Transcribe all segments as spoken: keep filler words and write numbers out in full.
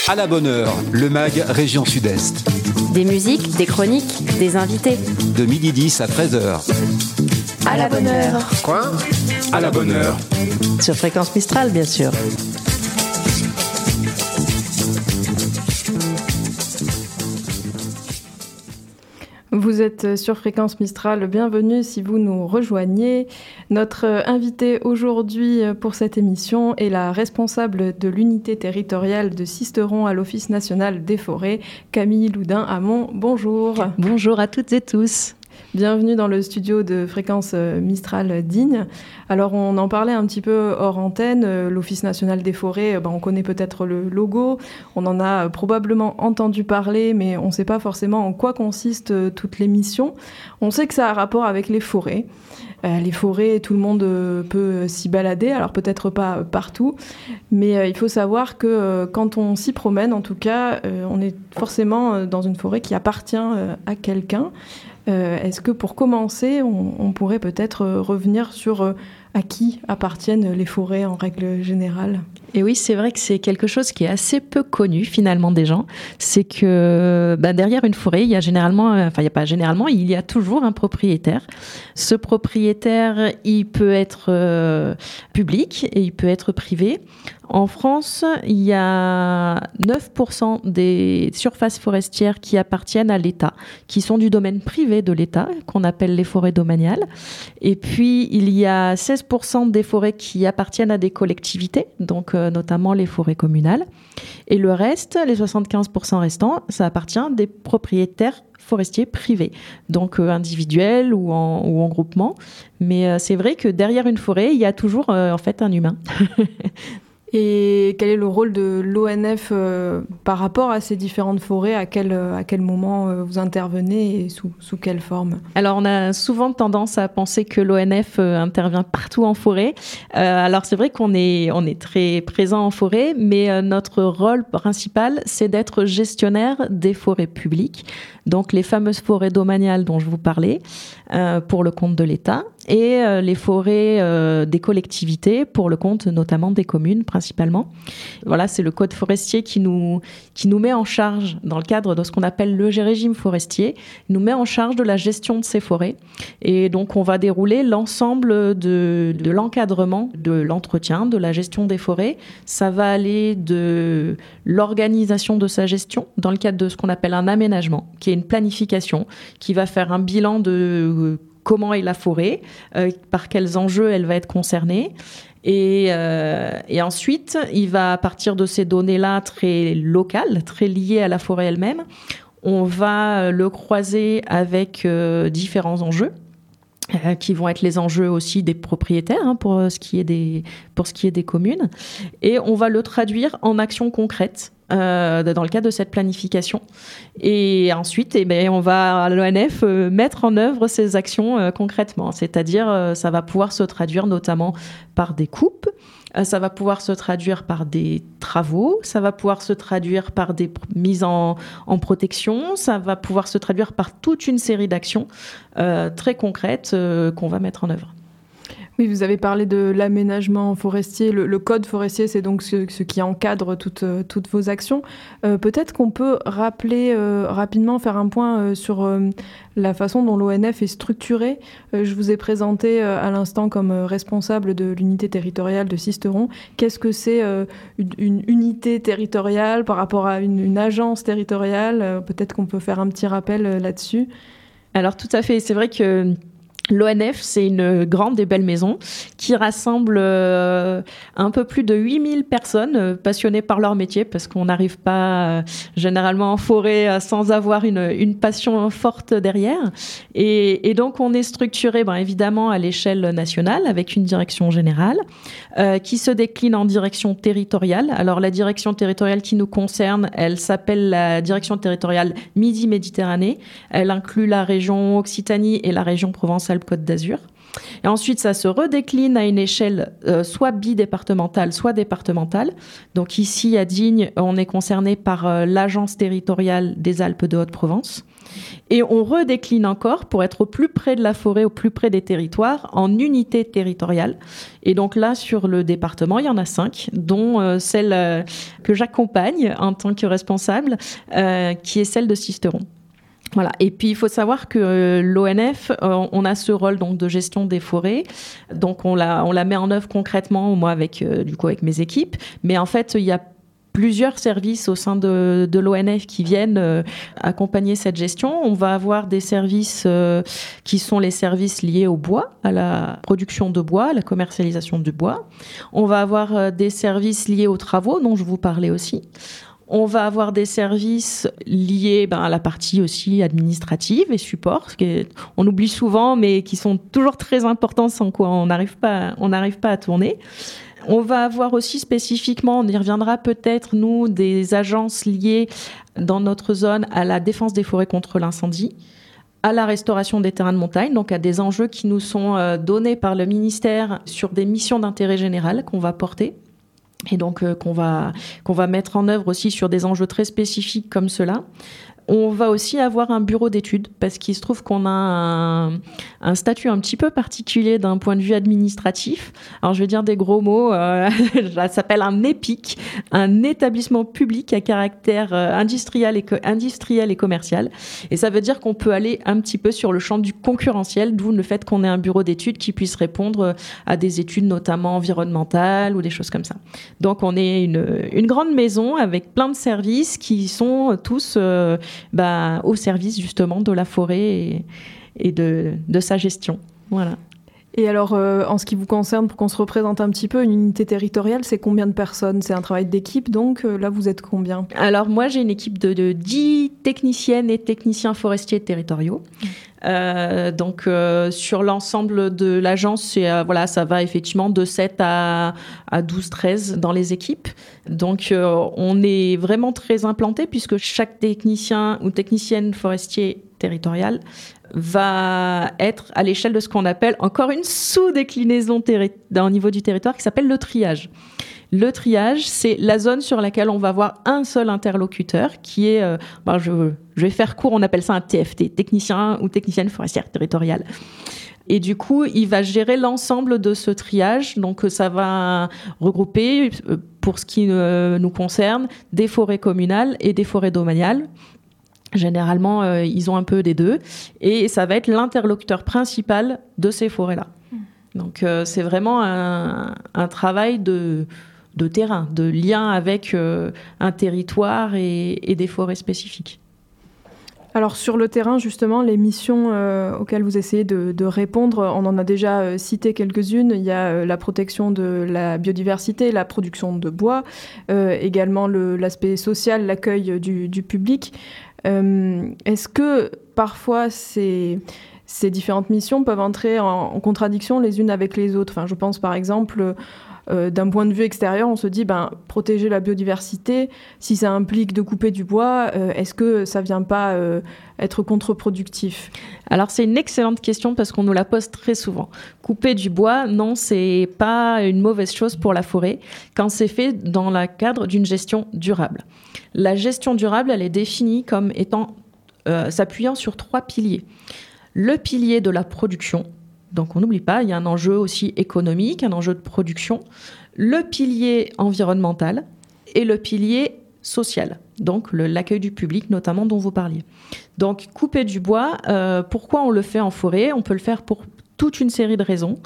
À la bonne heure, le mag Région Sud-Est. Des musiques, des chroniques, des invités. De midi dix à treize heures. À la bonne heure. Quoi ? À la bonne heure. Sur Fréquence Mistral, bien sûr. Vous êtes sur Fréquence Mistral, bienvenue si vous nous rejoignez. Notre invitée aujourd'hui pour cette émission est la responsable de l'unité territoriale de Sisteron à l'Office national des forêts, Camille Loudin-Hamon. Bonjour. Bonjour à toutes et tous. Bienvenue dans le studio de Fréquence Mistral Digne. Alors on en parlait un petit peu hors antenne, l'Office national des forêts, ben, on connaît peut-être le logo, on en a probablement entendu parler, mais on ne sait pas forcément en quoi consistent toutes les missions. On sait que ça a rapport avec les forêts. Euh, les forêts, tout le monde euh, peut s'y balader, alors peut-être pas partout, mais euh, il faut savoir que euh, quand on s'y promène, en tout cas, euh, on est forcément dans une forêt qui appartient euh, à quelqu'un. Euh, est-ce que pour commencer, on, on pourrait peut-être revenir sur euh, à qui appartiennent les forêts en règle générale ? Et oui, c'est vrai que c'est quelque chose qui est assez peu connu finalement des gens. C'est que bah, derrière une forêt, il y a généralement, enfin il y a pas généralement, il y a toujours un propriétaire. Ce propriétaire, il peut être euh, public et il peut être privé. En France, il y a neuf pour cent des surfaces forestières qui appartiennent à l'État, qui sont du domaine privé de l'État, qu'on appelle les forêts domaniales. Et puis, il y a seize pour cent des forêts qui appartiennent à des collectivités, donc euh, notamment les forêts communales. Et le reste, les soixante-quinze pour cent restants, ça appartient à des propriétaires forestiers privés, donc euh, individuels ou en, ou en groupement. Mais euh, c'est vrai que derrière une forêt, il y a toujours euh, en fait un humain. Et quel est le rôle de l'O N F euh, par rapport à ces différentes forêts ? À quel, à quel moment euh, vous intervenez et sous, sous quelle forme ? Alors, on a souvent tendance à penser que l'O N F euh, intervient partout en forêt. Euh, alors, c'est vrai qu'on est, on est très présent en forêt, mais euh, notre rôle principal, c'est d'être gestionnaire des forêts publiques. Donc, les fameuses forêts domaniales dont je vous parlais, euh, pour le compte de l'État, et euh, les forêts euh, des collectivités pour le compte notamment des communes principalement. Voilà, c'est le code forestier qui nous, qui nous met en charge, dans le cadre de ce qu'on appelle le régime forestier, nous met en charge de la gestion de ces forêts. Et donc, on va dérouler l'ensemble de, de l'encadrement, de l'entretien, de la gestion des forêts. Ça va aller de l'organisation de sa gestion dans le cadre de ce qu'on appelle un aménagement, qui est une planification, qui va faire un bilan de comment est la forêt, euh, par quels enjeux elle va être concernée. Et, euh, et ensuite, il va, à partir de ces données-là très locales, très liées à la forêt elle-même, on va le croiser avec euh, différents enjeux, euh, qui vont être les enjeux aussi des propriétaires, hein, pour ce qui est des, pour ce qui est des communes. Et on va le traduire en actions concrètes. Euh, dans le cadre de cette planification. Et ensuite, eh ben, on va à l'O N F euh, mettre en œuvre ces actions euh, concrètement. C'est-à-dire, euh, ça va pouvoir se traduire notamment par des coupes, euh, ça va pouvoir se traduire par des travaux, ça va pouvoir se traduire par des pr- mises en, en protection, ça va pouvoir se traduire par toute une série d'actions euh, très concrètes euh, qu'on va mettre en œuvre. Oui, vous avez parlé de l'aménagement forestier. Le, le code forestier, c'est donc ce, ce qui encadre toutes, toutes vos actions. Euh, peut-être qu'on peut rappeler euh, rapidement, faire un point euh, sur euh, la façon dont l'O N F est structuré. Euh, je vous ai présenté euh, à l'instant comme euh, responsable de l'unité territoriale de Sisteron. Qu'est-ce que c'est euh, une, une unité territoriale par rapport à une, une agence territoriale ? euh, Peut-être qu'on peut faire un petit rappel euh, là-dessus. Alors tout à fait, c'est vrai que l'O N F, c'est une grande et belle maison qui rassemble euh, un peu plus de huit mille personnes euh, passionnées par leur métier, parce qu'on n'arrive pas euh, généralement en forêt euh, sans avoir une, une passion forte derrière. Et, et donc, on est structuré ben, évidemment à l'échelle nationale avec une direction générale euh, qui se décline en direction territoriale. Alors, la direction territoriale qui nous concerne, elle s'appelle la direction territoriale Midi-Méditerranée. Elle inclut la région Occitanie et la région Provence-Alpes-Côte d'Azur. Et ensuite, ça se redécline à une échelle euh, soit bidépartementale, soit départementale. Donc ici, à Digne, on est concerné par euh, l'Agence territoriale des Alpes de Haute-Provence. Et on redécline encore pour être au plus près de la forêt, au plus près des territoires, en unités territoriales. Et donc là, sur le département, il y en a cinq, dont euh, celle euh, que j'accompagne en tant que responsable, euh, qui est celle de Sisteron. Voilà. Et puis, il faut savoir que euh, l'O N F, euh, on a ce rôle donc, de gestion des forêts. Donc, on la, on la met en œuvre concrètement, moi, avec, euh, du coup, avec mes équipes. Mais en fait, il y a plusieurs services au sein de, de l'O N F qui viennent euh, accompagner cette gestion. On va avoir des services euh, qui sont les services liés au bois, à la production de bois, à la commercialisation du bois. On va avoir euh, des services liés aux travaux, dont je vous parlais aussi. On va avoir des services liés ben, à la partie aussi administrative et support, ce qu'on oublie souvent, mais qui sont toujours très importants, sans quoi on n'arrive pas, on n'arrive pas à tourner. On va avoir aussi spécifiquement, on y reviendra peut-être, nous, des agences liées dans notre zone à la défense des forêts contre l'incendie, à la restauration des terrains de montagne, donc à des enjeux qui nous sont euh, donnés par le ministère sur des missions d'intérêt général qu'on va porter. Et donc euh, qu'on va, qu'on va mettre en œuvre aussi sur des enjeux très spécifiques comme cela. On va aussi avoir un bureau d'études parce qu'il se trouve qu'on a un, un statut un petit peu particulier d'un point de vue administratif. Alors, je vais dire des gros mots. Euh, ça s'appelle un EPIC, un établissement public à caractère industriel et, co- industriel et commercial. Et ça veut dire qu'on peut aller un petit peu sur le champ du concurrentiel, d'où le fait qu'on ait un bureau d'études qui puisse répondre à des études notamment environnementales ou des choses comme ça. Donc, on est une, une grande maison avec plein de services qui sont tous... Euh, Bah, au service justement de la forêt et, et de, de sa gestion. Voilà. Et alors, euh, en ce qui vous concerne, pour qu'on se représente un petit peu, une unité territoriale, c'est combien de personnes ? C'est un travail d'équipe, donc euh, là, vous êtes combien ? Alors, moi, j'ai une équipe de, de dix techniciennes et techniciens forestiers territoriaux. Mmh. Euh, donc, euh, sur l'ensemble de l'agence, c'est, euh, voilà, ça va effectivement de sept à, à douze, treize dans les équipes. Donc, euh, on est vraiment très implanté puisque chaque technicien ou technicienne forestier territorial va être à l'échelle de ce qu'on appelle encore une sous-déclinaison terri- au niveau du territoire qui s'appelle le triage. Le triage, c'est la zone sur laquelle on va avoir un seul interlocuteur qui est, euh, ben je, je vais faire court, on appelle ça un T F T, technicien ou technicienne forestière territoriale. Et du coup, il va gérer l'ensemble de ce triage. Donc, ça va regrouper, pour ce qui euh, nous concerne, des forêts communales et des forêts domaniales. Généralement, euh, ils ont un peu des deux. Et ça va être l'interlocuteur principal de ces forêts-là. Donc, euh, c'est vraiment un, un travail de, de terrain, de lien avec euh, un territoire et, et des forêts spécifiques. Alors, sur le terrain, justement, les missions euh, auxquelles vous essayez de, de répondre, on en a déjà euh, cité quelques-unes. Il y a euh, la protection de la biodiversité, la production de bois, euh, également le, l'aspect social, l'accueil du, du public. Euh, est-ce que parfois ces, ces différentes missions peuvent entrer en, en contradiction les unes avec les autres ? Enfin, je pense par exemple, euh, d'un point de vue extérieur, on se dit ben, protéger la biodiversité, si ça implique de couper du bois, euh, est-ce que ça ne vient pas euh, être contre-productif ? Alors c'est une excellente question parce qu'on nous la pose très souvent. Couper du bois, non, c'est pas une mauvaise chose pour la forêt quand c'est fait dans le cadre d'une gestion durable. La gestion durable, elle est définie comme étant euh, s'appuyant sur trois piliers. Le pilier de la production, donc on n'oublie pas, il y a un enjeu aussi économique, un enjeu de production. Le pilier environnemental et le pilier social, donc le, l'accueil du public notamment dont vous parliez. Donc couper du bois, euh, pourquoi on le fait en forêt ? On peut le faire pour toute une série de raisons.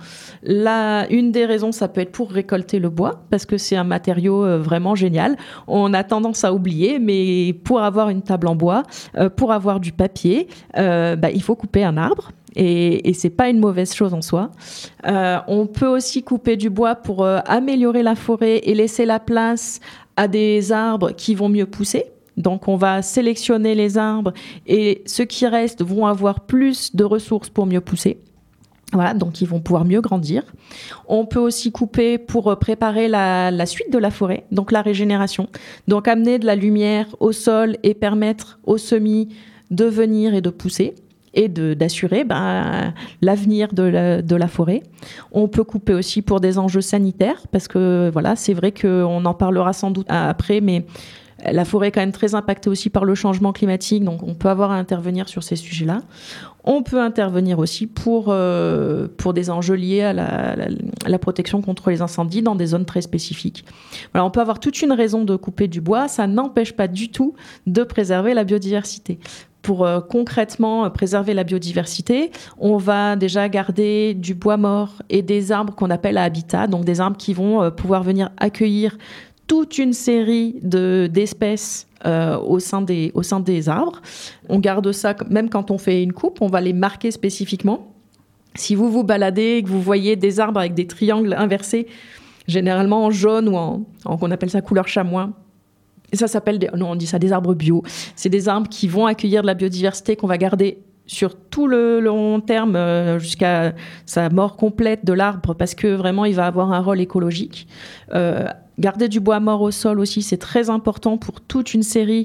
La, une des raisons, ça peut être pour récolter le bois, parce que c'est un matériau euh, vraiment génial. On a tendance à oublier, mais pour avoir une table en bois, euh, pour avoir du papier, euh, bah, il faut couper un arbre. Et, et c'est pas une mauvaise chose en soi. Euh, on peut aussi couper du bois pour euh, améliorer la forêt et laisser la place à des arbres qui vont mieux pousser. Donc, on va sélectionner les arbres et ceux qui restent vont avoir plus de ressources pour mieux pousser. Voilà, donc ils vont pouvoir mieux grandir. On peut aussi couper pour préparer la, la suite de la forêt, donc la régénération. Donc amener de la lumière au sol et permettre aux semis de venir et de pousser. et de, d'assurer ben, l'avenir de la, de la forêt. On peut couper aussi pour des enjeux sanitaires, parce que voilà, c'est vrai qu'on en parlera sans doute après, mais la forêt est quand même très impactée aussi par le changement climatique, donc on peut avoir à intervenir sur ces sujets-là. On peut intervenir aussi pour, euh, pour des enjeux liés à la, la, la protection contre les incendies dans des zones très spécifiques. Voilà, on peut avoir toute une raison de couper du bois, ça n'empêche pas du tout de préserver la biodiversité. Pour euh, concrètement euh, préserver la biodiversité, on va déjà garder du bois mort et des arbres qu'on appelle à habitat, donc des arbres qui vont euh, pouvoir venir accueillir toute une série de, d'espèces euh, au sein des, au sein des arbres. On garde ça, même quand on fait une coupe, on va les marquer spécifiquement. Si vous vous baladez et que vous voyez des arbres avec des triangles inversés, généralement en jaune ou en, en on appelle ça couleur chamois, et ça s'appelle, des, non on dit ça des arbres bio, c'est des arbres qui vont accueillir de la biodiversité qu'on va garder sur tout le long terme euh, jusqu'à sa mort complète de l'arbre, parce que vraiment il va avoir un rôle écologique. Euh, Garder du bois mort au sol aussi, c'est très important pour toute une série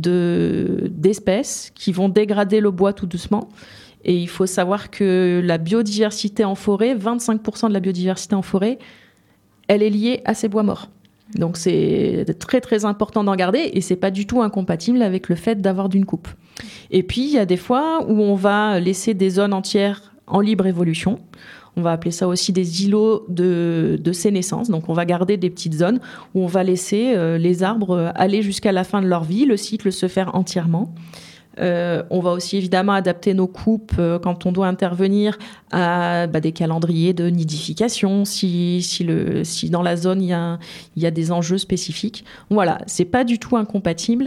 de, d'espèces qui vont dégrader le bois tout doucement. Et il faut savoir que la biodiversité en forêt, vingt-cinq pour cent de la biodiversité en forêt, elle est liée à ces bois morts. Donc c'est très très important d'en garder et c'est pas du tout incompatible avec le fait d'avoir d'une coupe. Et puis il y a des fois où on va laisser des zones entières en libre évolution. On va appeler ça aussi des îlots de, de sénescence. Donc, on va garder des petites zones où on va laisser euh, les arbres aller jusqu'à la fin de leur vie, le cycle se faire entièrement. Euh, on va aussi évidemment adapter nos coupes euh, quand on doit intervenir à bah, des calendriers de nidification, si, si, le, si dans la zone il y a, il y a des enjeux spécifiques. Voilà, c'est pas du tout incompatible.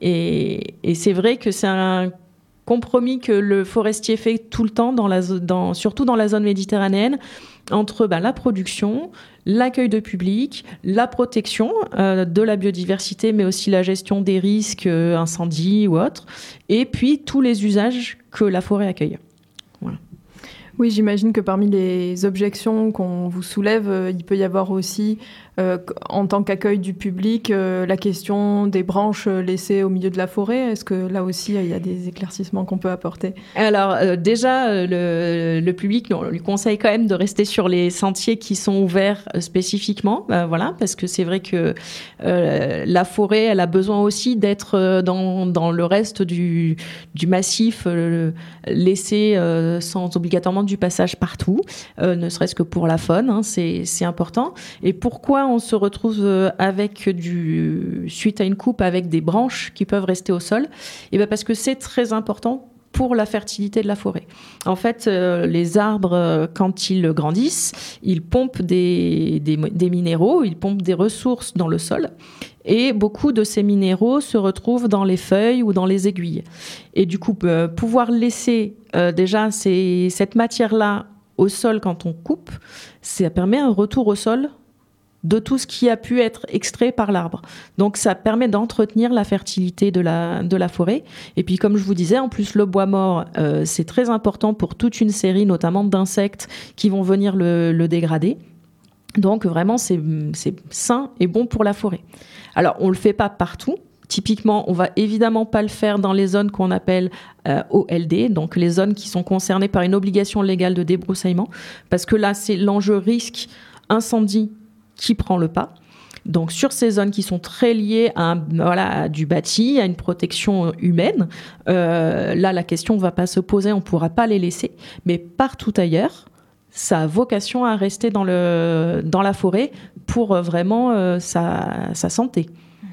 Et, et c'est vrai que c'est un compromis que le forestier fait tout le temps, dans la, dans, surtout dans la zone méditerranéenne, entre ben, la production, l'accueil de public, la protection euh, de la biodiversité, mais aussi la gestion des risques, euh, incendies ou autres, et puis tous les usages que la forêt accueille. Voilà. Oui, j'imagine que parmi les objections qu'on vous soulève, euh, il peut y avoir aussi, euh, en tant qu'accueil du public, euh, la question des branches laissées au milieu de la forêt. Est-ce que là aussi, il y a des éclaircissements qu'on peut apporter ? Alors euh, déjà, euh, le, le public, on lui conseille quand même de rester sur les sentiers qui sont ouverts euh, spécifiquement, euh, voilà, parce que c'est vrai que euh, la forêt, elle a besoin aussi d'être euh, dans, dans le reste du, du massif, euh, laissé euh, sans obligatoirement du passage partout, euh, ne serait-ce que pour la faune, hein, c'est, c'est important. Et pourquoi on se retrouve avec du, suite à une coupe avec des branches qui peuvent rester au sol ? Et bien parce que c'est très important pour la fertilité de la forêt. En fait, euh, les arbres, euh, quand ils grandissent, ils pompent des, des, des minéraux, ils pompent des ressources dans le sol. Et beaucoup de ces minéraux se retrouvent dans les feuilles ou dans les aiguilles. Et du coup, euh, pouvoir laisser euh, déjà ces, cette matière-là au sol quand on coupe, ça permet un retour au sol de tout ce qui a pu être extrait par l'arbre. Donc ça permet d'entretenir la fertilité de la, de la forêt. Et puis comme je vous disais, en plus le bois mort, euh, c'est très important pour toute une série, notamment d'insectes qui vont venir le, le dégrader. Donc vraiment, c'est, c'est sain et bon pour la forêt. Alors, on ne le fait pas partout. Typiquement, on ne va évidemment pas le faire dans les zones qu'on appelle euh, O L D, donc les zones qui sont concernées par une obligation légale de débroussaillement, parce que là, c'est l'enjeu risque incendie qui prend le pas. Donc, sur ces zones qui sont très liées à, un, voilà, à du bâti, à une protection humaine, euh, là, la question ne va pas se poser, on ne pourra pas les laisser. Mais partout ailleurs, ça a vocation à rester dans, le, dans la forêt pour vraiment euh, sa, sa santé.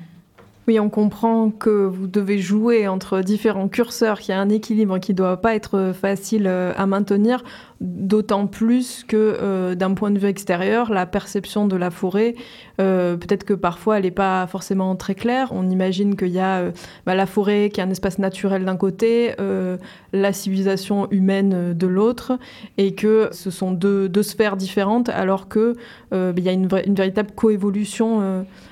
Oui, on comprend que vous devez jouer entre différents curseurs, qu'il y a un équilibre qui ne doit pas être facile à maintenir, d'autant plus que euh, d'un point de vue extérieur, la perception de la forêt, euh, peut-être que parfois elle n'est pas forcément très claire. On imagine qu'il y a euh, bah, la forêt qui est un espace naturel d'un côté, euh, la civilisation humaine de l'autre, et que ce sont deux, deux sphères différentes, alors qu'il euh, y a une, vraie, une véritable coévolution euh,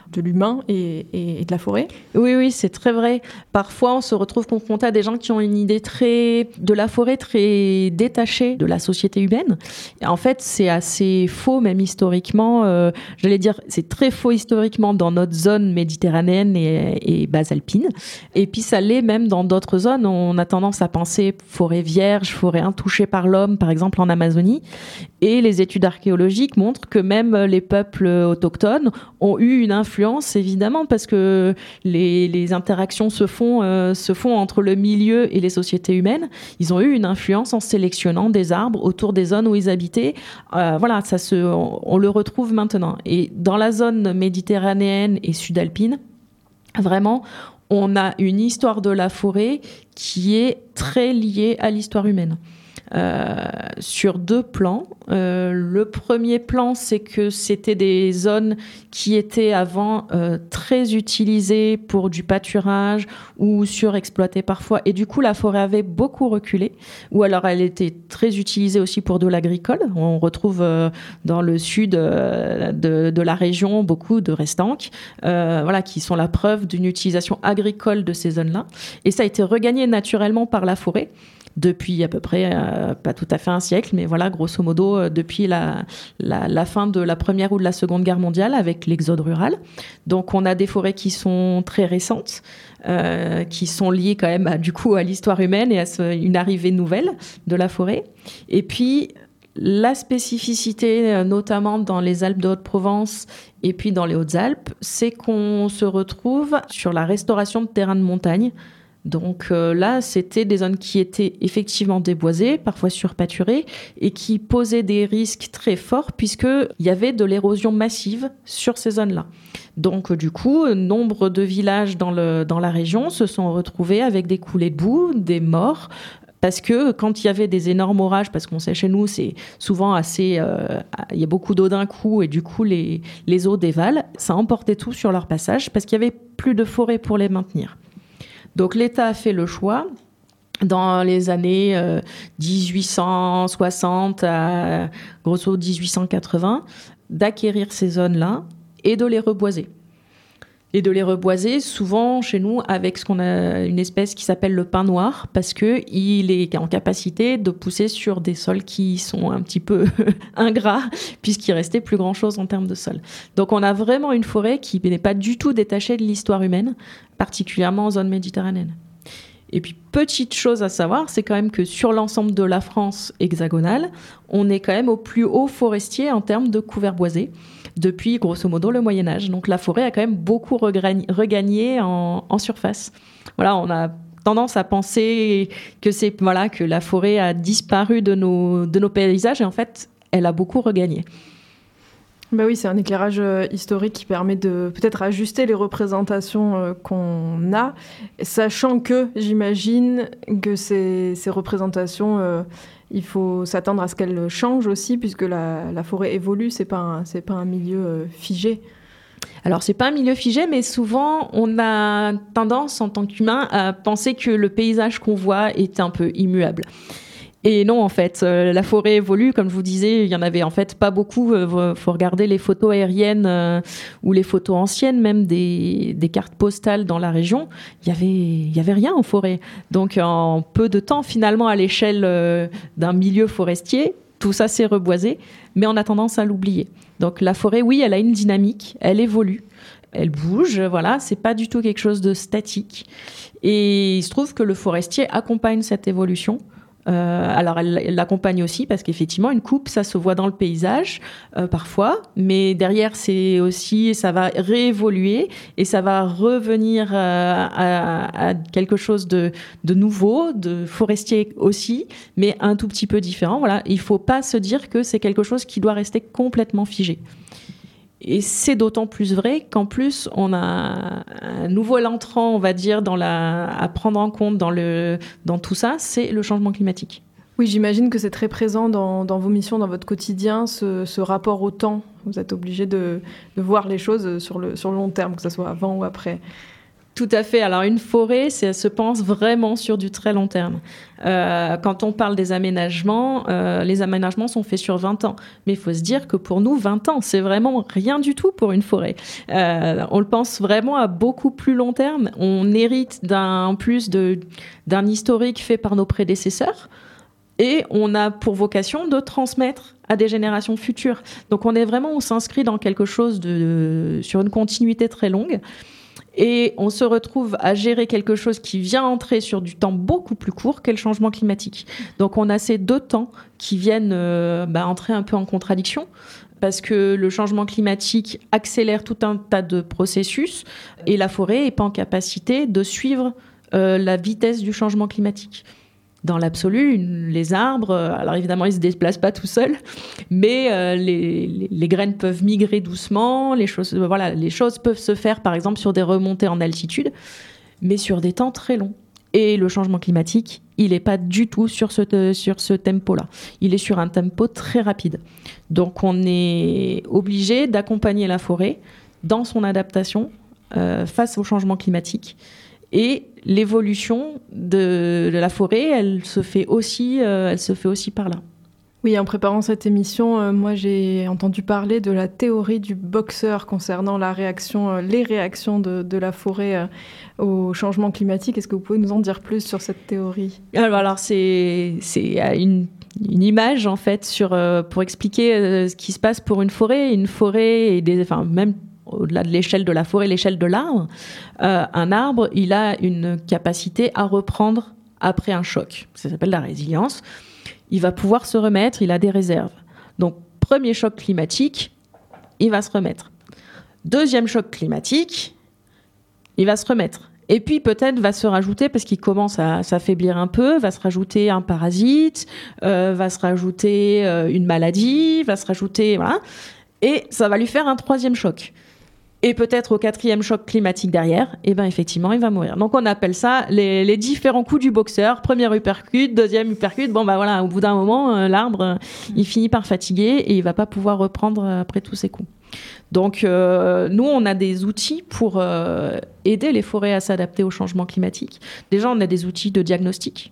de l'humain et, et, et de la forêt. Oui, oui, c'est très vrai. Parfois, on se retrouve confronté à des gens qui ont une idée très de la forêt très détachée de la société humaine. Et en fait, c'est assez faux, même historiquement. Euh, j'allais dire, c'est très faux historiquement dans notre zone méditerranéenne et, et basalpine. Et puis, ça l'est même dans d'autres zones. On a tendance à penser forêt vierge, forêt intouchée par l'homme, par exemple en Amazonie. Et les études archéologiques montrent que même les peuples autochtones ont eu une influence, évidemment, parce que les, les interactions se font, euh, se font entre le milieu et les sociétés humaines. Ils ont eu une influence en sélectionnant des arbres autour des zones où ils habitaient. Euh, voilà, ça se, on, on le retrouve maintenant. Et dans la zone méditerranéenne et sudalpine, vraiment, on a une histoire de la forêt qui est très liée à l'histoire humaine. Euh, sur deux plans. Euh, le premier plan, c'est que c'était des zones qui étaient avant euh, très utilisées pour du pâturage ou surexploitées parfois. Et du coup, la forêt avait beaucoup reculé. Ou alors, elle était très utilisée aussi pour de l'agricole. On retrouve euh, dans le sud euh, de, de la région beaucoup de restanques, euh, voilà, qui sont la preuve d'une utilisation agricole de ces zones-là. Et ça a été regagné naturellement par la forêt. Depuis à peu près, euh, pas tout à fait un siècle, mais voilà, grosso modo, euh, depuis la, la, la fin de la Première ou de la Seconde Guerre mondiale, avec l'exode rural. Donc, on a des forêts qui sont très récentes, euh, qui sont liées quand même, à, du coup, à l'histoire humaine et à ce, une arrivée nouvelle de la forêt. Et puis, la spécificité, notamment dans les Alpes de Haute-Provence et puis dans les Hautes-Alpes, c'est qu'on se retrouve sur la restauration de terrains de montagne. Donc euh, là, c'était des zones qui étaient effectivement déboisées, parfois surpâturées, et qui posaient des risques très forts puisqu'il y avait de l'érosion massive sur ces zones-là. Donc euh, du coup, nombre de villages dans, le, dans la région se sont retrouvés avec des coulées de boue, des morts, parce que quand il y avait des énormes orages, parce qu'on sait chez nous, c'est souvent assez... Euh, il y a beaucoup d'eau d'un coup, et du coup, les, les eaux dévalent, ça emportait tout sur leur passage, parce qu'il n'y avait plus de forêt pour les maintenir. Donc l'État a fait le choix, dans les années euh, dix-huit cent soixante à grosso dix-huit cent quatre-vingts, d'acquérir ces zones-là et de les reboiser. Et de les reboiser, souvent chez nous, avec ce qu'on a une espèce qui s'appelle le pin noir, parce qu'il est en capacité de pousser sur des sols qui sont un petit peu ingrats, puisqu'il restait plus grand-chose en termes de sol. Donc on a vraiment une forêt qui n'est pas du tout détachée de l'histoire humaine, particulièrement en zone méditerranéenne. Et puis, petite chose à savoir, c'est quand même que sur l'ensemble de la France hexagonale, on est quand même au plus haut forestier en termes de couvert boisé, depuis grosso modo le Moyen-Âge. Donc la forêt a quand même beaucoup regagné en, en surface. Voilà, on a tendance à penser que, c'est, voilà, que la forêt a disparu de nos, de nos paysages, et en fait, elle a beaucoup regagné. Bah oui, c'est un éclairage historique qui permet de peut-être ajuster les représentations qu'on a, sachant que j'imagine que ces, ces représentations, euh, il faut s'attendre à ce qu'elles changent aussi, puisque la, la forêt évolue, c'est pas un, c'est pas un milieu euh, figé. Alors, c'est pas un milieu figé, mais souvent, on a tendance, en tant qu'humain, à penser que le paysage qu'on voit est un peu immuable. Et non, en fait, euh, la forêt évolue, comme je vous disais, il y en avait en fait pas beaucoup. Il euh, faut regarder les photos aériennes euh, ou les photos anciennes, même des, des cartes postales dans la région. Il y avait, il y avait rien en forêt. Donc, en peu de temps, finalement, à l'échelle euh, d'un milieu forestier, tout ça s'est reboisé, mais on a tendance à l'oublier. Donc, la forêt, oui, elle a une dynamique, elle évolue, elle bouge, voilà, c'est pas du tout quelque chose de statique. Et il se trouve que le forestier accompagne cette évolution. Euh, alors, elle, elle l'accompagne aussi parce qu'effectivement, une coupe, ça se voit dans le paysage euh, parfois, mais derrière, c'est aussi, ça va réévoluer et ça va revenir euh, à, à quelque chose de, de nouveau, de forestier aussi, mais un tout petit peu différent. Voilà, il ne faut pas se dire que c'est quelque chose qui doit rester complètement figé. Et c'est d'autant plus vrai qu'en plus, on a un nouvel entrant, on va dire, dans la, à prendre en compte dans, le, dans tout ça, c'est le changement climatique. Oui, j'imagine que c'est très présent dans, dans vos missions, dans votre quotidien, ce, ce rapport au temps. Vous êtes obligé de, de voir les choses sur le, sur le long terme, que ce soit avant ou après. Tout à fait. Alors, une forêt, ça se pense vraiment sur du très long terme. Euh, quand on parle des aménagements, euh, les aménagements sont faits sur vingt ans. Mais il faut se dire que pour nous, vingt ans, c'est vraiment rien du tout pour une forêt. Euh, on le pense vraiment à beaucoup plus long terme. On hérite d'un, en plus de, d'un historique fait par nos prédécesseurs. Et on a pour vocation de transmettre à des générations futures. Donc, on est vraiment, on s'inscrit dans quelque chose de, sur une continuité très longue. Et on se retrouve à gérer quelque chose qui vient entrer sur du temps beaucoup plus court qu'est le changement climatique. Donc on a ces deux temps qui viennent euh, bah, entrer un peu en contradiction parce que le changement climatique accélère tout un tas de processus et la forêt n'est pas en capacité de suivre euh, la vitesse du changement climatique. Dans l'absolu, une, les arbres, alors évidemment, ils ne se déplacent pas tout seuls, mais euh, les, les, les graines peuvent migrer doucement, les choses, voilà, les choses peuvent se faire, par exemple, sur des remontées en altitude, mais sur des temps très longs. Et le changement climatique, il n'est pas du tout sur ce, sur ce tempo-là. Il est sur un tempo très rapide. Donc, on est obligé d'accompagner la forêt dans son adaptation euh, face au changement climatique. Et l'évolution de, de la forêt, elle se fait aussi, euh, elle se fait aussi par là. Oui, en préparant cette émission, euh, moi j'ai entendu parler de la théorie du boxeur concernant la réaction, euh, les réactions de, de la forêt euh, au changement climatique. Est-ce que vous pouvez nous en dire plus sur cette théorie ? Alors, alors c'est, c'est une, une image en fait sur, euh, pour expliquer euh, ce qui se passe pour une forêt. Une forêt, et des, enfin, même au-delà de l'échelle de la forêt, l'échelle de l'arbre, euh, un arbre, il a une capacité à reprendre après un choc. Ça s'appelle la résilience. Il va pouvoir se remettre, il a des réserves. Donc, premier choc climatique, il va se remettre. Deuxième choc climatique, il va se remettre. Et puis, peut-être, va se rajouter, parce qu'il commence à s'affaiblir un peu, va se rajouter un parasite, euh, va se rajouter euh, une maladie, va se rajouter... Voilà. Et ça va lui faire un troisième choc. Et peut-être au quatrième choc climatique derrière, et ben effectivement, il va mourir. Donc on appelle ça les, les différents coups du boxeur. Premier uppercut, deuxième uppercut. Bon ben voilà, au bout d'un moment, euh, l'arbre, euh, il finit par fatiguer et il va pas pouvoir reprendre euh, après tous ces coups. Donc euh, nous, on a des outils pour euh, aider les forêts à s'adapter au changement climatique. Déjà, on a des outils de diagnostic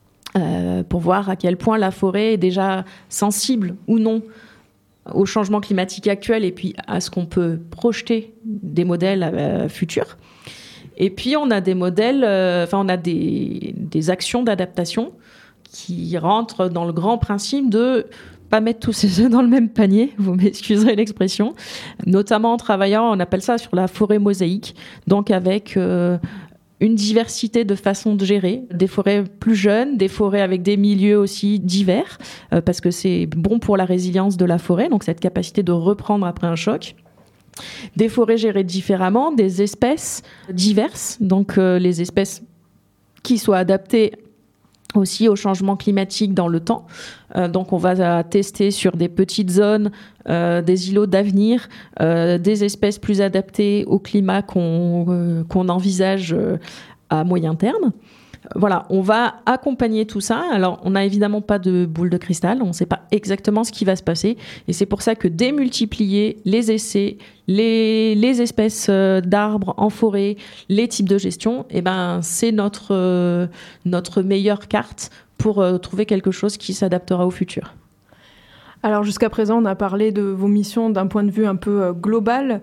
euh, pour voir à quel point la forêt est déjà sensible ou non au changement climatique actuel et puis à ce qu'on peut projeter des modèles euh, futurs. Et puis, on a des modèles, euh, enfin, on a des, des actions d'adaptation qui rentrent dans le grand principe de pas mettre tous ses œufs dans le même panier, vous m'excuserez l'expression, notamment en travaillant, on appelle ça sur la forêt mosaïque, donc avec... Euh, une diversité de façons de gérer, des forêts plus jeunes, des forêts avec des milieux aussi divers, euh, parce que c'est bon pour la résilience de la forêt, donc cette capacité de reprendre après un choc. Des forêts gérées différemment, des espèces diverses, donc euh, les espèces qui soient adaptées aussi au changement climatique dans le temps. Euh, donc on va tester sur des petites zones, euh, des îlots d'avenir, euh, des espèces plus adaptées au climat qu'on, euh, qu'on envisage euh, à moyen terme. Voilà, on va accompagner tout ça. Alors, on n'a évidemment pas de boule de cristal, on ne sait pas exactement ce qui va se passer. Et c'est pour ça que démultiplier les essais, les, les espèces d'arbres en forêt, les types de gestion, eh ben, c'est notre, euh, notre meilleure carte pour euh, trouver quelque chose qui s'adaptera au futur. Alors jusqu'à présent, on a parlé de vos missions d'un point de vue un peu global.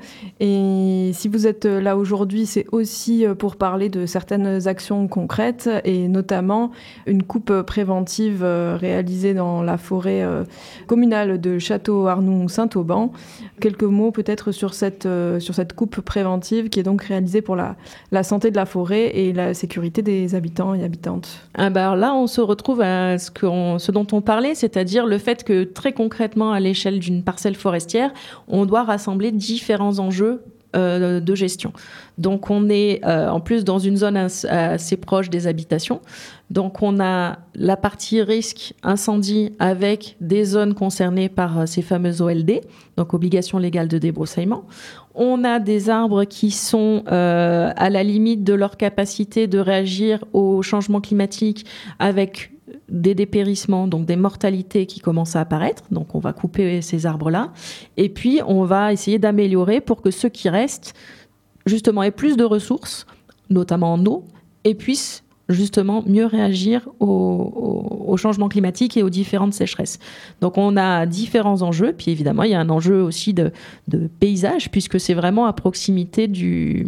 Et si vous êtes là aujourd'hui, c'est aussi pour parler de certaines actions concrètes et notamment une coupe préventive réalisée dans la forêt communale de Château-Arnoux-Saint-Auban. Quelques mots peut-être sur cette, sur cette coupe préventive qui est donc réalisée pour la, la santé de la forêt et la sécurité des habitants et habitantes. Ah bah alors là, on se retrouve à ce, qu'on, ce dont on parlait, c'est-à-dire le fait que très concrètement, à l'échelle d'une parcelle forestière, on doit rassembler différents enjeux euh, de gestion. Donc, on est euh, en plus dans une zone as- assez proche des habitations. Donc, on a la partie risque incendie avec des zones concernées par euh, ces fameuses O L D, donc obligation légale de débroussaillement. On a des arbres qui sont euh, à la limite de leur capacité de réagir au changement climatique avec des dépérissements, donc des mortalités qui commencent à apparaître. Donc, on va couper ces arbres-là. Et puis, on va essayer d'améliorer pour que ceux qui restent, justement, aient plus de ressources notamment en eau, et puissent justement mieux réagir au, au, au changement climatique et aux différentes sécheresses. Donc on a différents enjeux, puis évidemment il y a un enjeu aussi de, de paysage, puisque c'est vraiment à proximité du...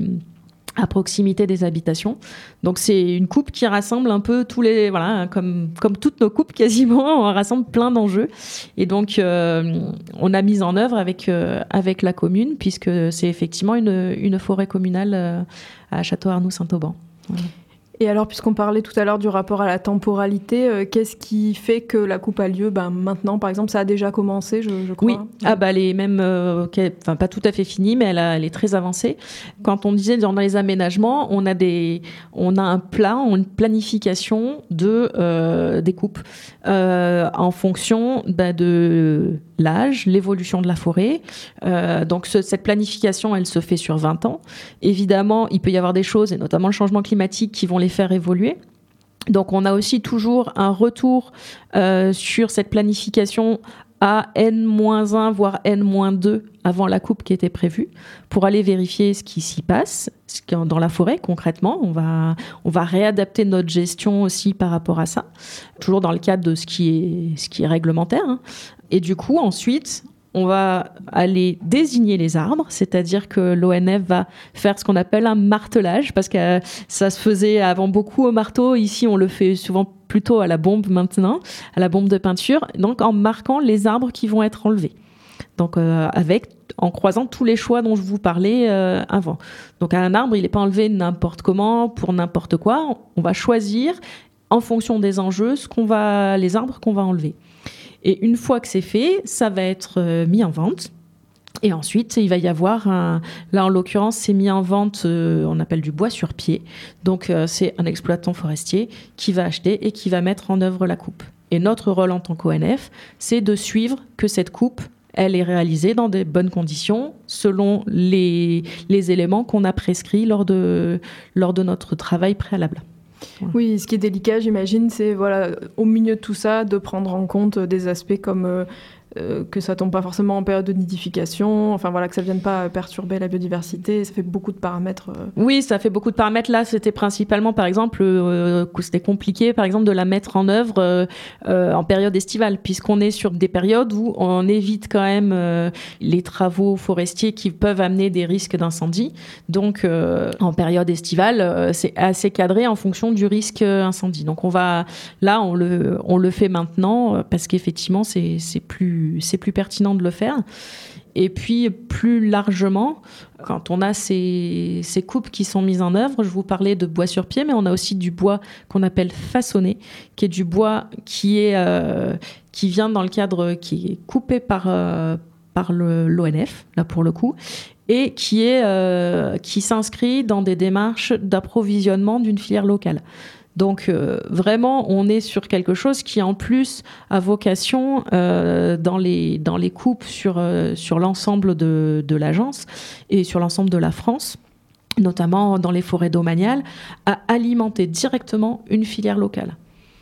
à proximité des habitations. Donc c'est une coupe qui rassemble un peu tous les... Voilà, comme, comme toutes nos coupes quasiment, on rassemble plein d'enjeux. Et donc euh, on a mis en œuvre avec, euh, avec la commune, puisque c'est effectivement une, une forêt communale euh, à Château-Arnoux-Saint-Auban. Voilà. Et alors, puisqu'on parlait tout à l'heure du rapport à la temporalité, euh, qu'est-ce qui fait que la coupe a lieu ben, maintenant, par exemple? Ça a déjà commencé, je, je crois. Oui, ah, bah, elle est même, euh, enfin, pas tout à fait finie, mais elle, a, elle est très avancée. Quand on disait dans les aménagements, on a, des, on a un plan, une planification de, euh, des coupes euh, en fonction bah, de l'âge, l'évolution de la forêt. Euh, donc ce, cette planification, elle se fait sur vingt ans. Évidemment, il peut y avoir des choses, et notamment le changement climatique, qui vont les faire évoluer. Donc on a aussi toujours un retour euh, sur cette planification à N moins un, voire N moins deux avant la coupe qui était prévue, pour aller vérifier ce qui s'y passe ce qui est dans la forêt concrètement. On va, on va réadapter notre gestion aussi par rapport à ça, toujours dans le cadre de ce qui est, ce qui est réglementaire. Hein. Et du coup, ensuite, on va aller désigner les arbres, c'est-à-dire que l'O N F va faire ce qu'on appelle un martelage, parce que ça se faisait avant beaucoup au marteau. Ici, on le fait souvent plutôt à la bombe maintenant, à la bombe de peinture, donc en marquant les arbres qui vont être enlevés. Donc, euh, avec, en croisant tous les choix dont je vous parlais euh, avant. Donc, un arbre, il n'est pas enlevé n'importe comment, pour n'importe quoi. On va choisir, en fonction des enjeux, ce qu'on va, les arbres qu'on va enlever. Et une fois que c'est fait, ça va être euh, mis en vente. Et ensuite, il va y avoir un... Là, en l'occurrence, c'est mis en vente, euh, on appelle du bois sur pied. Donc, euh, c'est un exploitant forestier qui va acheter et qui va mettre en œuvre la coupe. Et notre rôle en tant qu'O N F, c'est de suivre que cette coupe, elle est réalisée dans des bonnes conditions, selon les, les éléments qu'on a prescrits lors de, lors de notre travail préalable. Voilà. Oui, ce qui est délicat, j'imagine, c'est voilà, au milieu de tout ça, de prendre en compte des aspects comme euh, euh, que ça tombe pas forcément en période de nidification, enfin voilà, que ça vienne pas perturber la biodiversité. Ça fait beaucoup de paramètres. Euh... Oui, ça fait beaucoup de paramètres. Là, c'était principalement, par exemple, euh, que c'était compliqué, par exemple, de la mettre en œuvre euh, euh, en période estivale, puisqu'on est sur des périodes où on évite quand même euh, les travaux forestiers qui peuvent amener des risques d'incendie. Donc, euh, en période estivale, euh, c'est assez cadré en fonction du risque incendie. Donc, on va, là, on le, on le fait maintenant parce qu'effectivement, c'est, c'est plus, c'est plus pertinent de le faire. Et puis, plus largement, quand on a ces, ces coupes qui sont mises en œuvre, je vous parlais de bois sur pied, mais on a aussi du bois qu'on appelle façonné, qui est du bois qui, est, euh, qui vient dans le cadre, qui est coupé par, euh, par le, l'O N F, là pour le coup, et qui, est, euh, qui s'inscrit dans des démarches d'approvisionnement d'une filière locale. Donc euh, vraiment, on est sur quelque chose qui en plus a vocation euh, dans les dans les coupes sur euh, sur l'ensemble de de l'agence et sur l'ensemble de la France, notamment dans les forêts domaniales, à alimenter directement une filière locale.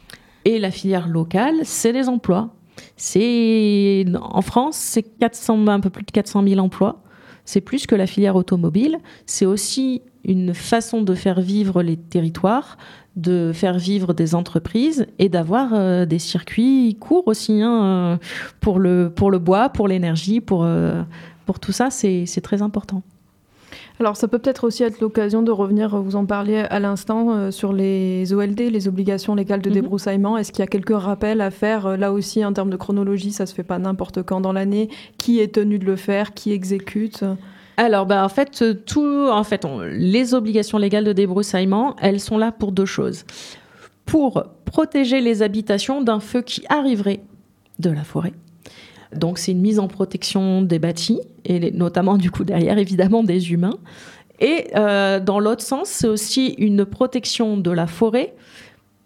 Et la filière locale, c'est les emplois. C'est en France, c'est quatre cents, un peu plus de quatre cent mille emplois. C'est plus que la filière automobile. C'est aussi une façon de faire vivre les territoires, de faire vivre des entreprises et d'avoir euh, des circuits courts aussi hein, euh, pour, le, pour le bois, pour l'énergie, pour, euh, pour tout ça, c'est, c'est très important. Alors ça peut peut-être aussi être l'occasion de revenir, vous en parliez à l'instant, euh, sur les O L D, les obligations légales de débroussaillement. Mm-hmm. Est-ce qu'il y a quelques rappels à faire euh, là aussi en termes de chronologie? Ça se fait pas n'importe quand dans l'année. Qui est tenu de le faire? Qui exécute? Alors, bah, en fait, tout, en fait on, les obligations légales de débroussaillement, elles sont là pour deux choses. Pour protéger les habitations d'un feu qui arriverait de la forêt. Donc, c'est une mise en protection des bâtis, et notamment, du coup, derrière, évidemment, des humains. Et euh, dans l'autre sens, c'est aussi une protection de la forêt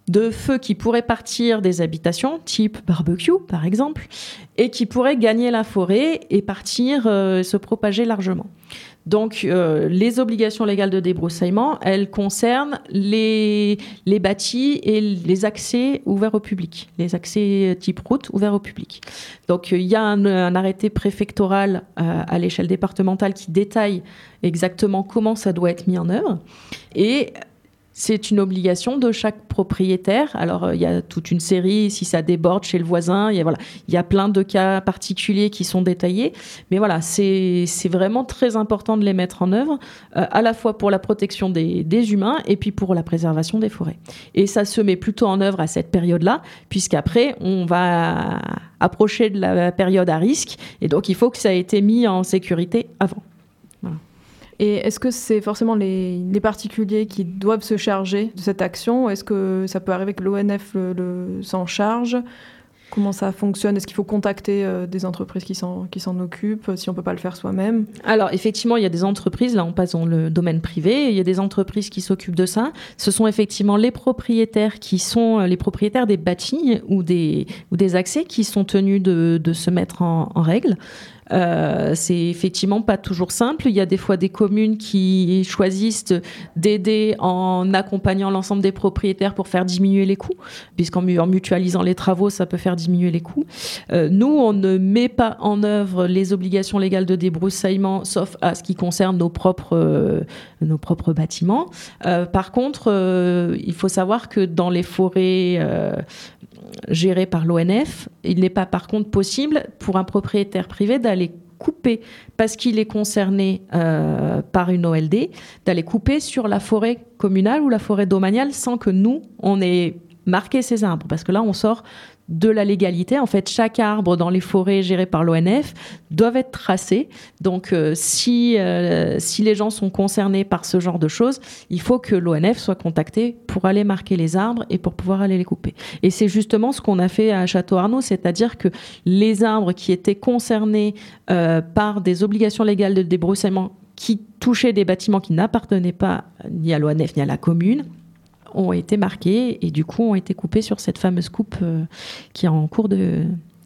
de feux qui pourraient partir des habitations, type barbecue par exemple, et qui pourraient gagner la forêt et partir euh, se propager largement. Donc, euh, les obligations légales de débroussaillement, elles concernent les, les bâtis et les accès ouverts au public, les accès type route ouverts au public. Donc, il y a un, un arrêté préfectoral euh, à l'échelle départementale qui détaille exactement comment ça doit être mis en œuvre. Et c'est une obligation de chaque propriétaire. Alors, il y a toute une série, si ça déborde chez le voisin, il y a, voilà, il y a plein de cas particuliers qui sont détaillés. Mais voilà, c'est, c'est vraiment très important de les mettre en œuvre, euh, à la fois pour la protection des, des humains et puis pour la préservation des forêts. Et ça se met plutôt en œuvre à cette période-là, puisqu'après, on va approcher de la période à risque. Et donc, il faut que ça ait été mis en sécurité avant. Voilà. Et est-ce que c'est forcément les, les particuliers qui doivent se charger de cette action ? Est-ce que ça peut arriver que l'O N F le, le, s'en charge ? Comment ça fonctionne ? Est-ce qu'il faut contacter euh, des entreprises qui s'en, qui s'en occupent si on ne peut pas le faire soi-même ? Alors, effectivement, il y a des entreprises, là on passe dans le domaine privé, il y a des entreprises qui s'occupent de ça. Ce sont effectivement les propriétaires qui sont les propriétaires des bâtis ou des, ou des accès qui sont tenus de, de se mettre en, en règle. Euh, c'est effectivement pas toujours simple. Il y a des fois des communes qui choisissent d'aider en accompagnant l'ensemble des propriétaires pour faire diminuer les coûts, puisqu'en mutualisant les travaux, ça peut faire diminuer les coûts. Euh, nous, on ne met pas en œuvre les obligations légales de débroussaillement, sauf à ce qui concerne nos propres, euh, nos propres bâtiments. Euh, par contre, euh, il faut savoir que dans les forêts euh, gérées par l'O N F, il n'est pas par contre possible pour un propriétaire privé d'aller couper, parce qu'il est concerné euh, par une O L D, d'aller couper sur la forêt communale ou la forêt domaniale sans que nous, on ait marqué ces arbres. Parce que là, on sort de la légalité. En fait, chaque arbre dans les forêts gérées par l'O N F doivent être tracés. Donc, euh, si, euh, si les gens sont concernés par ce genre de choses, il faut que l'O N F soit contacté pour aller marquer les arbres et pour pouvoir aller les couper. Et c'est justement ce qu'on a fait à Château-Arnoux, c'est-à-dire que les arbres qui étaient concernés euh, par des obligations légales de débroussaillement qui touchaient des bâtiments qui n'appartenaient pas ni à l'O N F ni à la commune, ont été marqués et du coup ont été coupés sur cette fameuse coupe euh, qui est en cours de,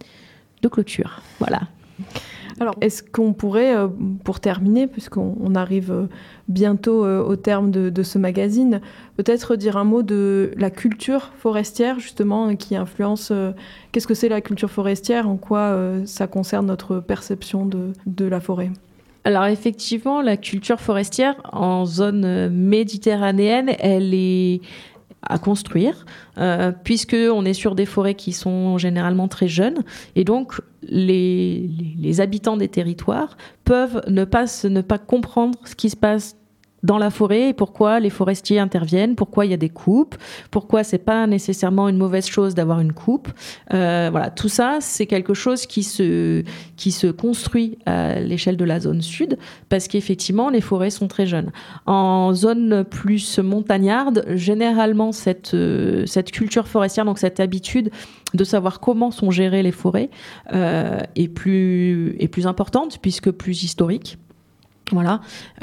de clôture. Voilà. Alors, est-ce qu'on pourrait, euh, pour terminer, puisqu'on on arrive euh, bientôt euh, au terme de, de ce magazine, peut-être dire un mot de la culture forestière, justement, qui influence... Euh, qu'est-ce que c'est la culture forestière ? En quoi euh, ça concerne notre perception de, de la forêt ? Alors effectivement, la culture forestière en zone méditerranéenne, elle est à construire, euh, puisqu'on est sur des forêts qui sont généralement très jeunes. Et donc, les, les, les habitants des territoires peuvent ne pas, ne pas comprendre ce qui se passe dans la forêt et pourquoi les forestiers interviennent, pourquoi il y a des coupes, pourquoi c'est pas nécessairement une mauvaise chose d'avoir une coupe. Euh, voilà, tout ça, c'est quelque chose qui se, qui se construit à l'échelle de la zone sud parce qu'effectivement, les forêts sont très jeunes. En zone plus montagnarde, généralement, cette, euh, cette culture forestière, donc cette habitude de savoir comment sont gérées les forêts, euh, est plus, est plus importante puisque plus historique. Voilà,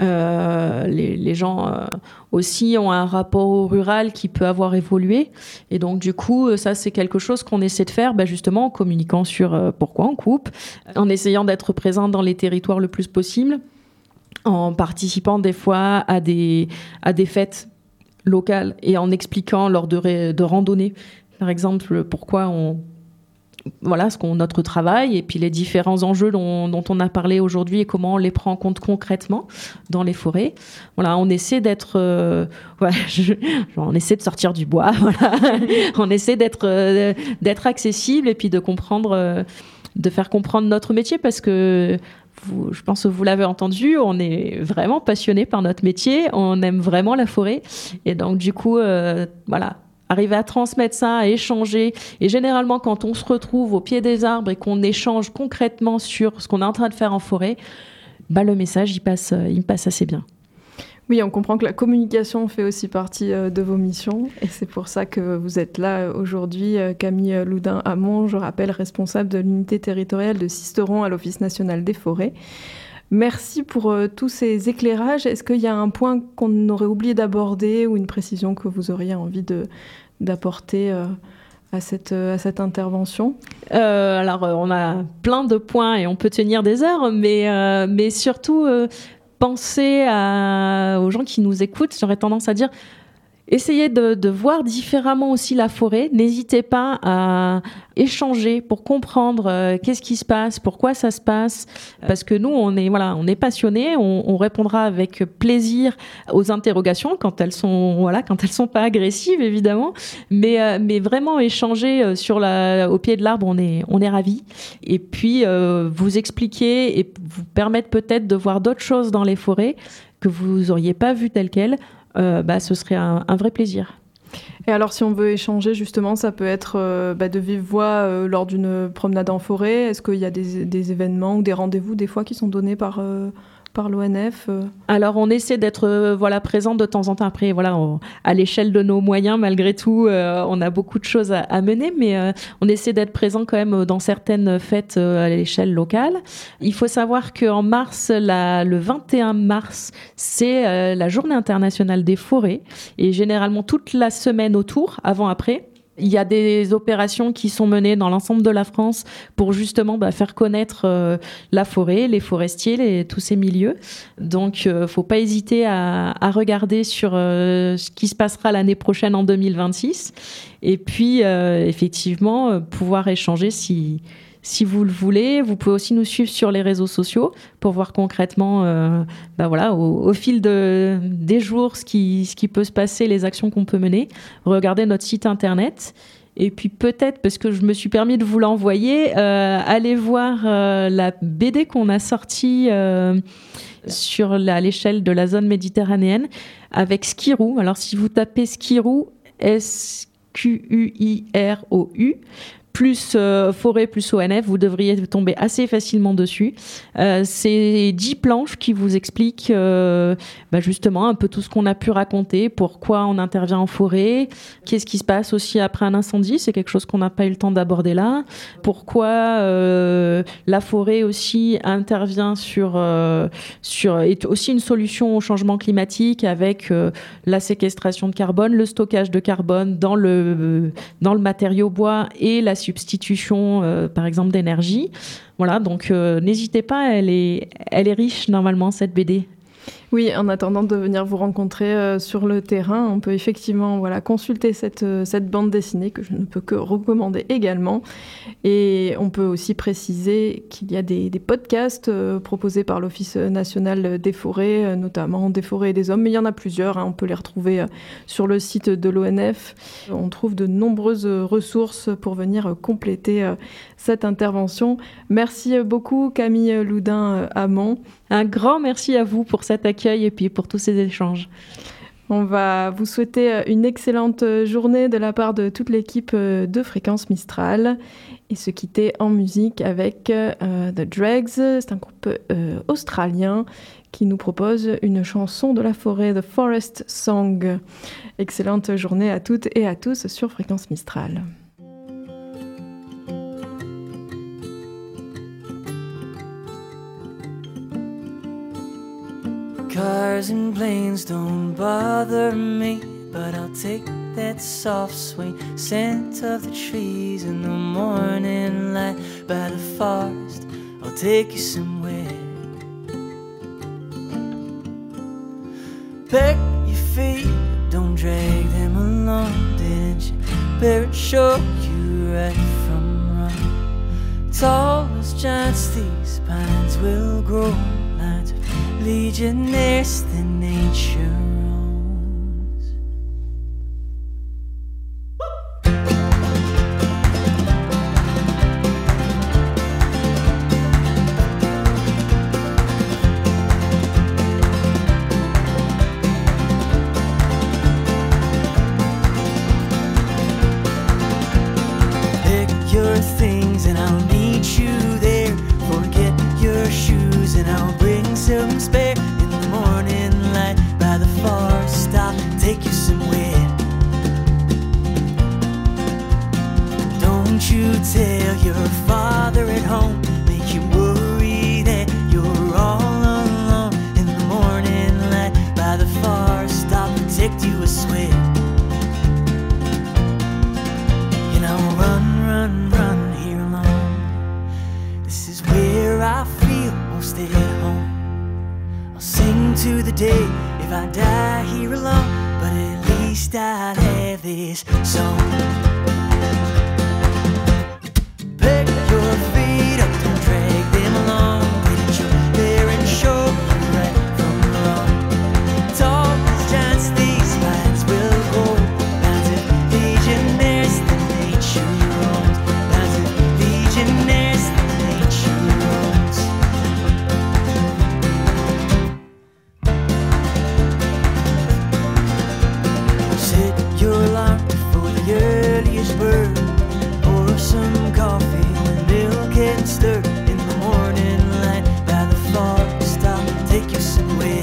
euh, les, les gens euh, aussi ont un rapport au rural qui peut avoir évolué et donc du coup ça c'est quelque chose qu'on essaie de faire bah, justement en communiquant sur euh, pourquoi on coupe, en essayant d'être présent dans les territoires le plus possible, en participant des fois à des, à des fêtes locales et en expliquant lors de, ré, de randonnées par exemple pourquoi on... Voilà ce qu'on notre travail et puis les différents enjeux dont, dont on a parlé aujourd'hui et comment on les prend en compte concrètement dans les forêts. Voilà, on essaie d'être, euh, ouais, je, on essaie de sortir du bois. Voilà, on essaie d'être euh, d'être accessible et puis de comprendre, euh, de faire comprendre notre métier parce que. Vous, je pense que vous l'avez entendu, on est vraiment passionné par notre métier, on aime vraiment la forêt et donc du coup, euh, voilà. Arriver à transmettre ça, à échanger. Et généralement, quand on se retrouve au pied des arbres et qu'on échange concrètement sur ce qu'on est en train de faire en forêt, bah, le message, il passe, il passe assez bien. Oui, on comprend que la communication fait aussi partie de vos missions. Et c'est pour ça que vous êtes là aujourd'hui. Camille Loudin-Hamon, je rappelle, responsable de l'unité territoriale de Sisteron à l'Office national des forêts. Merci pour euh, tous ces éclairages. Est-ce qu'il y a un point qu'on aurait oublié d'aborder ou une précision que vous auriez envie de, d'apporter euh, à, cette, euh, à cette intervention ? euh, Alors, euh, on a plein de points et on peut tenir des heures, mais, euh, mais surtout, euh, pensez à, aux gens qui nous écoutent. J'aurais tendance à dire... Essayez de, de voir différemment aussi la forêt. N'hésitez pas à échanger pour comprendre euh, qu'est-ce qui se passe, pourquoi ça se passe. Parce que nous, on est, voilà, on est passionnés. On, on répondra avec plaisir aux interrogations quand elles sont, voilà, quand elles sont pas agressives, évidemment. Mais, euh, mais vraiment échanger sur la, au pied de l'arbre, on est, on est ravis. Et puis, euh, vous expliquer et vous permettre peut-être de voir d'autres choses dans les forêts que vous auriez pas vues telles quelles. Euh, bah, ce serait un, un vrai plaisir. Et alors, si on veut échanger, justement, ça peut être euh, bah, de vive voix euh, lors d'une promenade en forêt. Est-ce qu'il y a des, des événements ou des rendez-vous, des fois, qui sont donnés par, euh, par l'O N F euh... Alors, on essaie d'être euh, voilà, présent de temps en temps. Après, voilà, on, à l'échelle de nos moyens, malgré tout, euh, on a beaucoup de choses à, à mener, mais euh, on essaie d'être présent quand même dans certaines fêtes euh, à l'échelle locale. Il faut savoir qu'en mars, la, le vingt et un mars, c'est euh, la Journée internationale des forêts. Et généralement, toute la semaine autour, avant-après, il y a des opérations qui sont menées dans l'ensemble de la France pour justement bah, faire connaître euh, la forêt, les forestiers, les, tous ces milieux. Donc, il euh, ne faut pas hésiter à, à regarder sur euh, ce qui se passera l'année prochaine en deux mille vingt-six. Et puis, euh, effectivement, euh, pouvoir échanger si... Si vous le voulez, vous pouvez aussi nous suivre sur les réseaux sociaux pour voir concrètement, euh, bah voilà, au, au fil de, des jours, ce qui, ce qui peut se passer, les actions qu'on peut mener. Regardez notre site internet. Et puis peut-être, parce que je me suis permis de vous l'envoyer, euh, allez voir euh, la B D qu'on a sortie euh, sur la, à l'échelle de la zone méditerranéenne avec Skirou. Alors si vous tapez Skirou, S Q U I R O U, plus euh, forêt, plus O N F, vous devriez tomber assez facilement dessus. Euh, c'est dix planches qui vous expliquent euh, bah justement un peu tout ce qu'on a pu raconter, pourquoi on intervient en forêt, qu'est-ce qui se passe aussi après un incendie, c'est quelque chose qu'on n'a pas eu le temps d'aborder là, pourquoi euh, la forêt aussi intervient sur, euh, sur est aussi une solution au changement climatique avec euh, la séquestration de carbone, le stockage de carbone dans le, dans le matériau bois et la substitution, euh, par exemple, d'énergie. Voilà, donc euh, n'hésitez pas, elle est, elle est riche, normalement, cette B D. Oui, en attendant de venir vous rencontrer euh, sur le terrain, on peut effectivement voilà, consulter cette, euh, cette bande dessinée que je ne peux que recommander également. Et on peut aussi préciser qu'il y a des, des podcasts euh, proposés par l'Office national des forêts, euh, notamment des forêts et des hommes, mais il y en a plusieurs, hein, on peut les retrouver euh, sur le site de l'O N F. On trouve de nombreuses ressources pour venir euh, compléter euh, cette intervention. Merci beaucoup Camille Loudin-Hamon. Un grand merci à vous pour cet accueil et puis pour tous ces échanges. On va vous souhaiter une excellente journée de la part de toute l'équipe de Fréquence Mistral et se quitter en musique avec euh, The Dregs. C'est un groupe euh, australien qui nous propose une chanson de la forêt, The Forest Song. Excellente journée à toutes et à tous sur Fréquence Mistral. Cars and planes don't bother me, but I'll take that soft, sweet scent of the trees in the morning light by the forest. I'll take you somewhere. Pack your feet, don't drag them along. Didn't you better show you right from wrong? Tall as giants, these pines will grow. Lines of legionnaires that nature owns. Pick your things and I'll meet you there. Forget your shoes and I'll bring some spare. In the morning light by the forest, I'll take you somewhere. Don't you tell your father at home, make him worry that you're all day if I die here alone, but at least I'd have this song. Pick your feet up and drag them along. Didn't your parents show you right from wrong? Tall as giants, these vines will grow. Lines of legionnaires that nature owns. Lines of legionnaires that nature owns. Set your alarm for the earliest bird. Pour some coffee with milk and stir. In the morning light by the forest, I'll take you somewhere.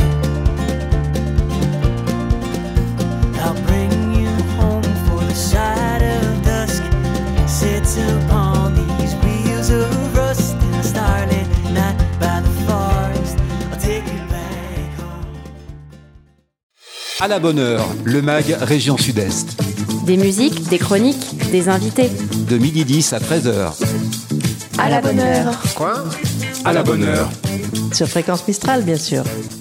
I'll bring you home for the sight of dusk. Sits upon these wheels of rust. In the starlit night by the forest, I'll take you back home. À la bonne heure, le mag Région Sud-Est. Des musiques, des chroniques, des invités. De midi dix à treize heures. À la bonne heure. À la bonne heure. Sur Fréquence Mistral, bien sûr.